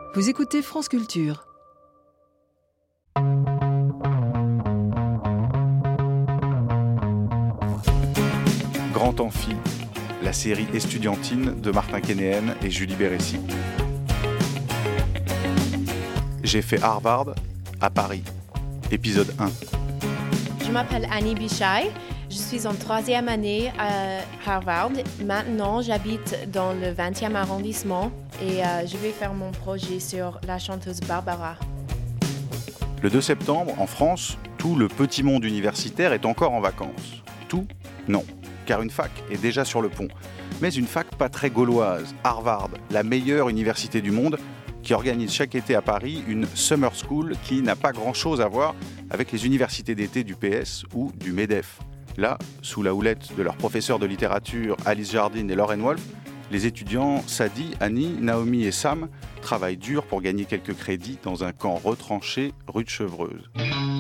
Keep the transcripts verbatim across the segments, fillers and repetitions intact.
Vous écoutez France Culture. Grand Amphi, la série estudiantine de Martin Kénéen et Julie Bérécy. J'ai fait Harvard à Paris, épisode un. Je m'appelle Annie Bichai, je suis en troisième année à Harvard. Maintenant, j'habite dans le vingtième arrondissement et euh, je vais faire mon projet sur la chanteuse Barbara. Le deux septembre, en France, tout le petit monde universitaire est encore en vacances. Tout ? Non, car une fac est déjà sur le pont. Mais une fac pas très gauloise, Harvard, la meilleure université du monde, qui organise chaque été à Paris une summer school qui n'a pas grand-chose à voir avec les universités d'été du P S ou du MEDEF. Là, sous la houlette de leurs professeurs de littérature Alice Jardine et Lauren Wolf, les étudiants Sadi, Annie, Naomi et Sam travaillent dur pour gagner quelques crédits dans un camp retranché rue de Chevreuse.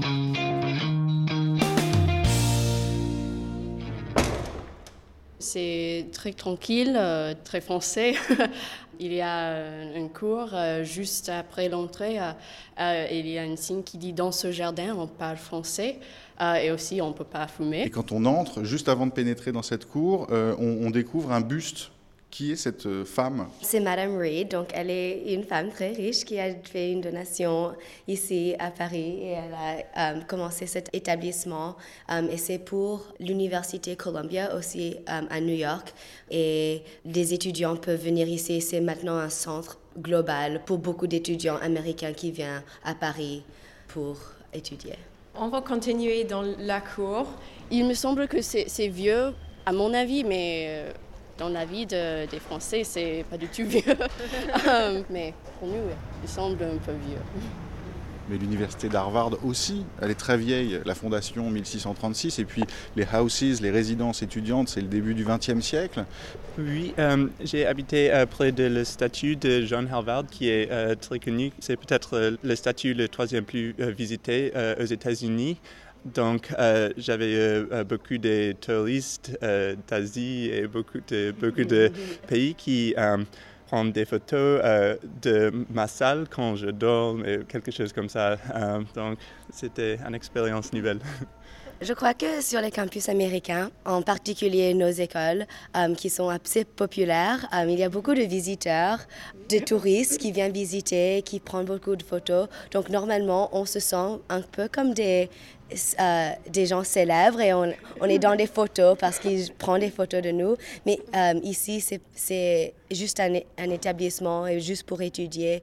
C'est très tranquille, euh, très français. Il y a euh, un cours euh, juste après l'entrée. Euh, euh, il y a un signe qui dit « Dans ce jardin, on parle français euh, » et aussi on ne peut pas fumer. Et quand on entre, juste avant de pénétrer dans cette cour, euh, on, on découvre un buste. Qui est cette euh, femme ? C'est Madame Reid, donc elle est une femme très riche qui a fait une donation ici à Paris et elle a euh, commencé cet établissement euh, et c'est pour l'Université Columbia aussi euh, à New York et des étudiants peuvent venir ici. C'est maintenant un centre global pour beaucoup d'étudiants américains qui viennent à Paris pour étudier. On va continuer dans la cour. Il me semble que c'est, c'est vieux, à mon avis, mais... Euh, Dans la vie de, des Français, c'est pas du tout vieux. Mais pour nous, il semble un peu vieux. Mais l'université d'Harvard aussi, elle est très vieille. La fondation mille six cent trente-six, et puis les houses, les résidences étudiantes, c'est le début du vingtième siècle. Oui, euh, j'ai habité euh, près de la statue de John Harvard, qui est euh, très connue. C'est peut-être euh, la statue le troisième plus euh, visitée euh, aux États-Unis. Donc, euh, j'avais euh, beaucoup de touristes euh, d'Asie et beaucoup de, beaucoup de pays qui euh, prennent des photos euh, de ma salle quand je dors, et quelque chose comme ça. Euh, donc, c'était une expérience nouvelle. Je crois que sur les campus américains, en particulier nos écoles, euh, qui sont assez populaires, euh, il y a beaucoup de visiteurs, de touristes qui viennent visiter, qui prennent beaucoup de photos. Donc normalement, on se sent un peu comme des, euh, des gens célèbres et on, on est dans des photos parce qu'ils prennent des photos de nous. Mais euh, ici, c'est, c'est juste un, un établissement et juste pour étudier.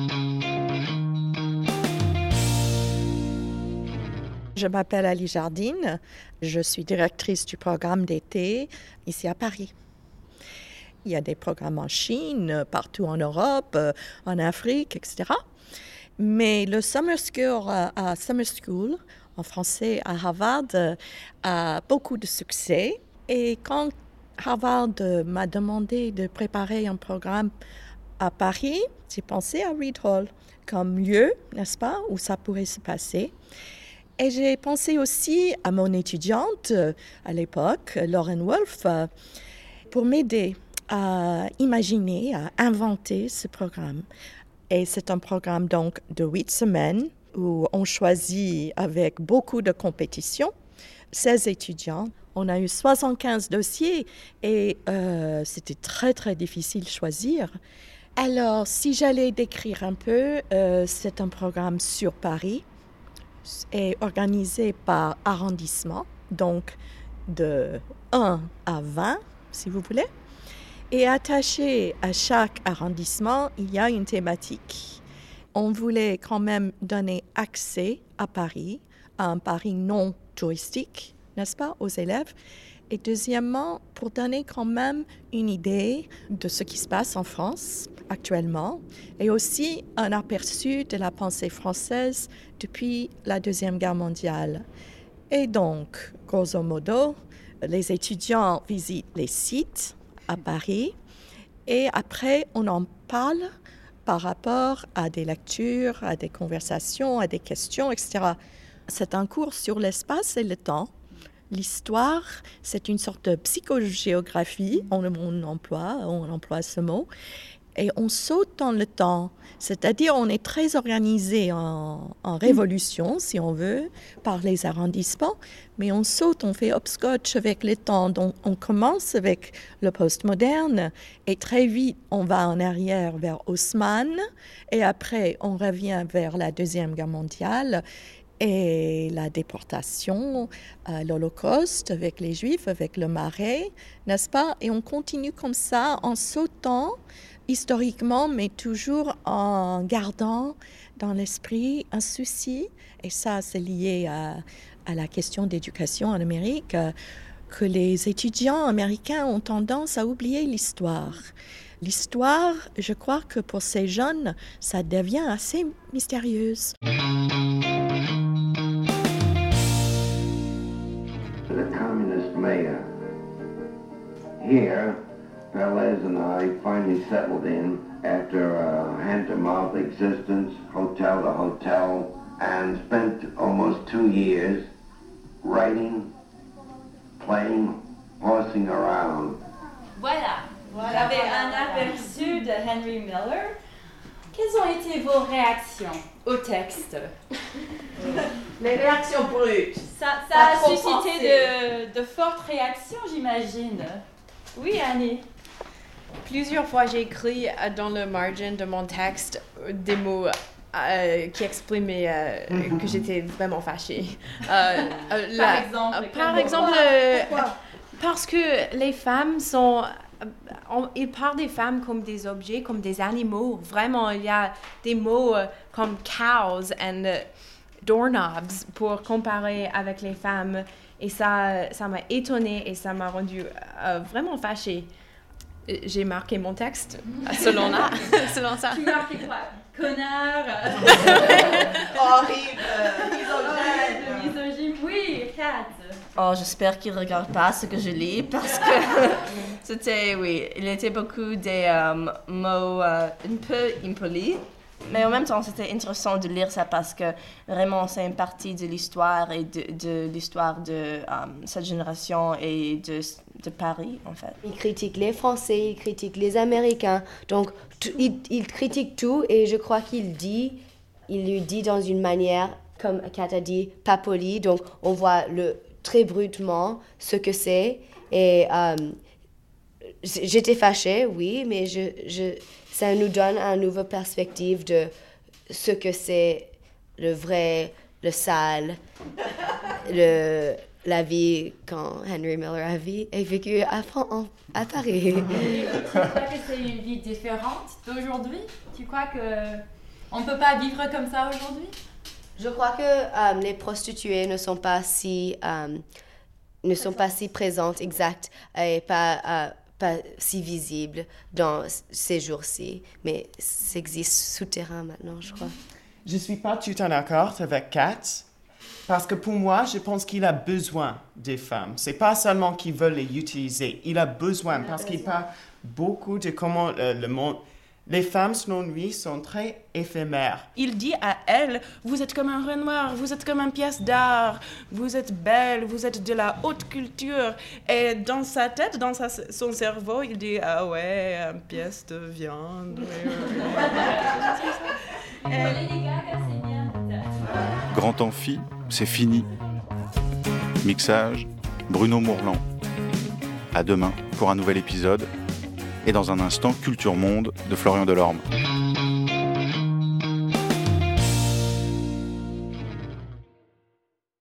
Je m'appelle Ali Jardine, je suis directrice du programme d'été ici à Paris. Il y a des programmes en Chine, partout en Europe, en Afrique, et cetera. Mais le Summer School, à Summer School, en français à Harvard, a beaucoup de succès. Et quand Harvard m'a demandé de préparer un programme à Paris, j'ai pensé à Reid Hall comme lieu, n'est-ce pas, où ça pourrait se passer. Et j'ai pensé aussi à mon étudiante à l'époque, Lauren Wolf, pour m'aider à imaginer, à inventer ce programme. Et c'est un programme donc de huit semaines où on choisit avec beaucoup de compétition seize étudiants. On a eu soixante-quinze dossiers et euh, c'était très, très difficile de choisir. Alors, si j'allais décrire un peu, euh, c'est un programme sur Paris, est organisé par arrondissement, donc de un à vingt, si vous voulez. Et attaché à chaque arrondissement, il y a une thématique. On voulait quand même donner accès à Paris, à un Paris non touristique, n'est-ce pas, aux élèves. Et deuxièmement, pour donner quand même une idée de ce qui se passe en France actuellement et aussi un aperçu de la pensée française depuis la Deuxième Guerre mondiale. Et donc, grosso modo, les étudiants visitent les sites à Paris et après, on en parle par rapport à des lectures, à des conversations, à des questions, et cetera. C'est un cours sur l'espace et le temps. L'histoire, c'est une sorte de psychogéographie, on, on, emploie, on emploie ce mot. et on saute dans le temps. C'est-à-dire on est très organisé en, en révolution, si on veut, par les arrondissements, mais on saute, on fait hopscotch avec le temps. Donc on commence avec le postmoderne et très vite on va en arrière vers Haussmann et après on revient vers la Deuxième Guerre mondiale et la déportation, euh, l'Holocauste avec les Juifs, avec le Marais, n'est-ce pas? Et on continue comme ça en sautant historiquement, mais toujours en gardant dans l'esprit un souci, et ça c'est lié à, à la question d'éducation en Amérique, euh, que les étudiants américains ont tendance à oublier l'histoire. L'histoire, je crois que pour ces jeunes, ça devient assez mystérieuse. The communist mayor here, Velez and I finally settled in after a hand-to-mouth existence, hotel to hotel, and spent almost two years writing, playing, horsing around. Voilà, vous avez un aperçu de Henry Miller. Quelles ont été vos réactions au texte? Les réactions brutes. Ça, ça a suscité de, de fortes réactions, j'imagine. Oui, Annie. Plusieurs fois, j'ai écrit dans le margin de mon texte des mots euh, qui exprimaient euh, mm-hmm. que j'étais vraiment fâchée. Euh, euh, par la, exemple, euh, par exemple euh, parce que les femmes sont... On, ils parlent des femmes comme des objets, comme des animaux. Vraiment, il y a des mots euh, comme cows and uh, doorknobs pour comparer avec les femmes. Et ça, ça m'a étonnée et ça m'a rendue euh, vraiment fâchée. J'ai marqué mon texte selon, là, selon ça. Tu marques quoi? Connard. Horrible. Misogyne. Misogyne. Oui, Kat. Oh, j'espère qu'il ne regarde pas ce que je lis parce que c'était, oui, il était beaucoup des um, mots uh, un peu impolis. Mais en même temps, c'était intéressant de lire ça parce que vraiment, c'est une partie de l'histoire et de, de l'histoire de um, cette génération et de, de Paris, en fait. Il critique les Français, il critique les Américains. Donc, t- il, il critique tout et je crois qu'il dit, il lui dit dans une manière, comme Kat a dit, pas polie. Donc, on voit le, très brutement ce que c'est. Et euh, j'étais fâchée, oui, mais je... je ça nous donne une nouvelle perspective de ce que c'est le vrai, le sale, le, la vie quand Henry Miller a, vie, a vécu à, à Paris. Tu crois que c'est une vie différente d'aujourd'hui? Tu crois qu'on ne peut pas vivre comme ça aujourd'hui? Je crois que euh, les prostituées ne sont pas si, euh, ne sont pas si présentes, exact, et pas... Euh, pas si visible dans ces jours-ci, mais ça existe souterrain maintenant, je crois. Je ne suis pas tout en accord avec Kat, parce que pour moi, je pense qu'il a besoin des femmes. Ce n'est pas seulement qu'il veut les utiliser, il a besoin, parce qu'il parle beaucoup de comment euh, le monde... Les femmes, selon lui, sont très éphémères. Il dit à elle, vous êtes comme un Renoir, vous êtes comme une pièce d'art, vous êtes belle, vous êtes de la haute culture. Et dans sa tête, dans sa, son cerveau, il dit, ah ouais, une pièce de viande. Grand Amphi, c'est fini. Mixage, Bruno Mourlan. À demain pour un nouvel épisode. Et dans un instant, Culture Monde de Florian Delorme.